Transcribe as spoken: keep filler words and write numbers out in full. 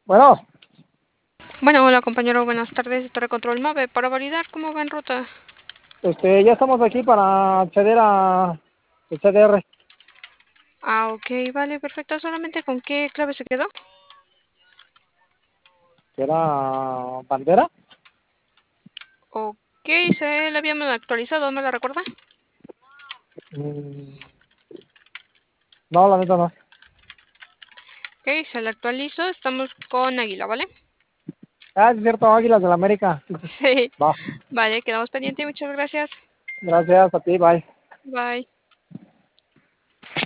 Bueno, Bueno, hola compañero, buenas tardes. Torre Control Mave para validar cómo va en ruta. este, ya estamos aquí para acceder a el C D R. Ah, ok, vale, perfecto. ¿Solamente con qué clave se quedó? ¿Que era bandera? Ok, se la habíamos actualizado, ¿me la recuerda? Mm, no, la neta no. Ok, se la actualizo. Estamos con Águila, ¿vale? Ah, es cierto, Águilas de la América. Sí. Va, Vale, quedamos pendientes. Muchas gracias. gracias a ti, bye. Bye.